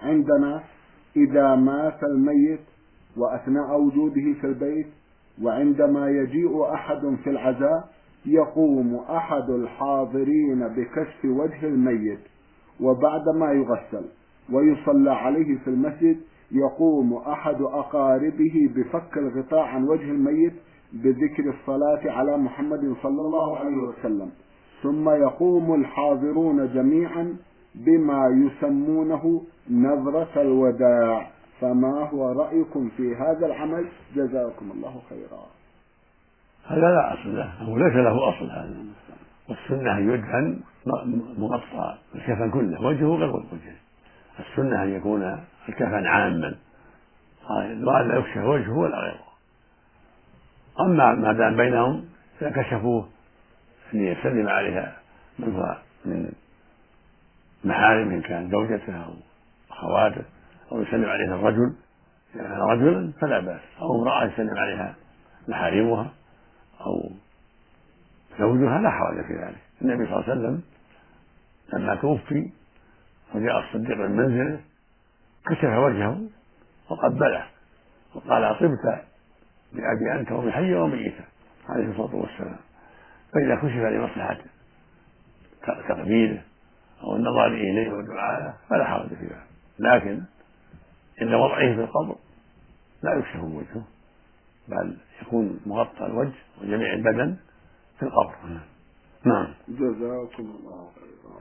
عندنا إذا مات الميت وأثناء وجوده في البيت وعندما يجيء أحد في العزاء يقوم أحد الحاضرين بكشف وجه الميت، وبعدما يغسل ويصلى عليه في المسجد يقوم أحد أقاربه بفك الغطاء عن وجه الميت بذكر الصلاة على محمد صلى الله عليه وسلم، ثم يقوم الحاضرون جميعا بما يسمونه نظرة الوداع. فما هو رأيكم في هذا العمل؟ جزاكم الله خيرا. هذا لا أصل له، أو ليس له أصل هذا، والسنة أن يدفن مغطى الكفن كله، وجهه غير وجهه. السنة أن يكون الكفن عاما وألا يكشف وجهه ولا غيره. أما ما دام بينهم إذا كشفوه أن يسلم عليها من محارمه، إن كان زوجته أو أخواته، أو يسلم عليها الرجل إذا كان رجلا فلا بأس، أو امرأة يسلم عليها محارمها أو زوجها لا حرج في ذلك. النبي صلى الله عليه وسلم لما توفي وجاء الصديق من منزله كشف وجهه وقبله وقال طبت بأبي أنت وبحي وميتا عليه الصلاة والسلام. فإذا كشف لمصلحة تقبيله أو النظر إليه ودعائه فلا حرج في ذلك، لكن عند وضعه في القبر لا يكشف وجهه، بل يكون مغطى الوجه وجميع البدن في القبر. نعم. جزاكم الله خيرا.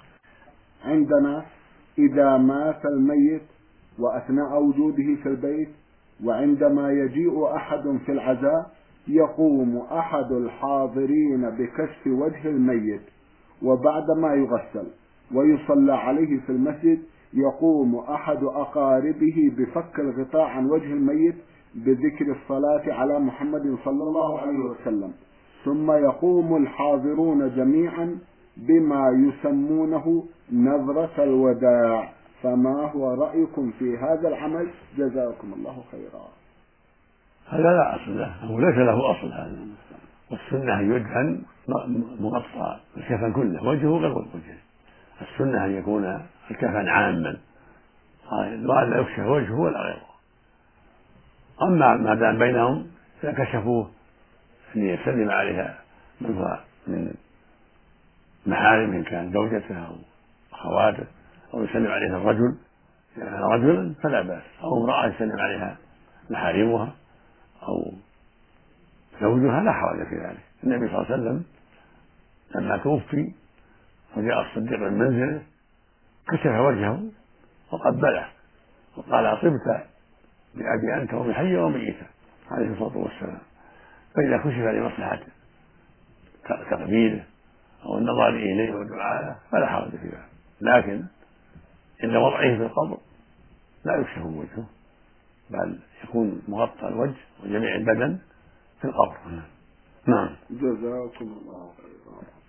عندنا إذا مات الميت وأثناء وجوده في البيت وعندما يجيء أحد في العزاء يقوم أحد الحاضرين بكشف وجه الميت، وبعدما يغسل ويصلى عليه في المسجد يقوم أحد أقاربه بفك الغطاء عن وجه الميت بذكر الصلاة على محمد صلى الله عليه وسلم، ثم يقوم الحاضرون جميعا بما يسمونه نظرة الوداع. فما هو رأيكم في هذا العمل؟ جزاكم الله خيرا. هذا لا أصل له، أو ليس له أصل هذا، والسنة أن يدفن مغطى الكفن كله، وجهه غير وجهه. السنة أن يكون الكفن عاما وألا يكشف وجهه ولا غيره. أما ما دام بينهم إذا كشفوه أن يسلم عليها من محارمه، إن كان زوجته أو أخواته، أو يسلم عليها الرجل إذا كان رجلا فلا بأس، أو امرأة يسلم عليها محارمها أو زوجها لا حرج في ذلك. النبي صلى الله عليه وسلم لما توفي وجاء الصديق من منزله كشف وجهه وقبله وقال طبت بأبي أنت وبحي وميتا عليه الصلاة والسلام. فإذا كشف لمصلحة تقبيله أو النظر إليه ودعائه فلا حرج في ذلك، لكن عند وضعه في القبر لا يكشف وجهه، بل يكون مغطى الوجه وجميع البدن في القبر. نعم. جزاكم الله خيرا.